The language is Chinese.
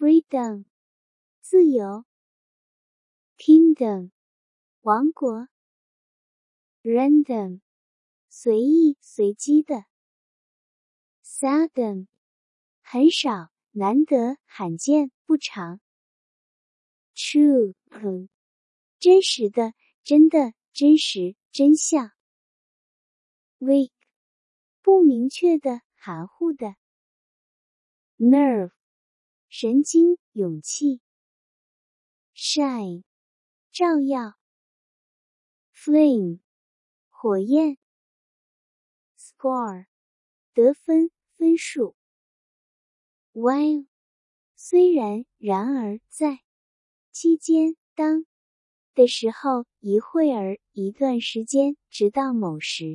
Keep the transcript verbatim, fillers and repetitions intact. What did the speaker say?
freedom 自由 kingdom 王国 random 随意随机的 seldom 很少难得罕见不常 true 真实的真的真实真相 weak 不明确的含糊的 nerve 神经勇气 shine 照耀 flame 火焰 score 得分分数 while 虽然然而在期间当的时候一会儿一段时间直到某时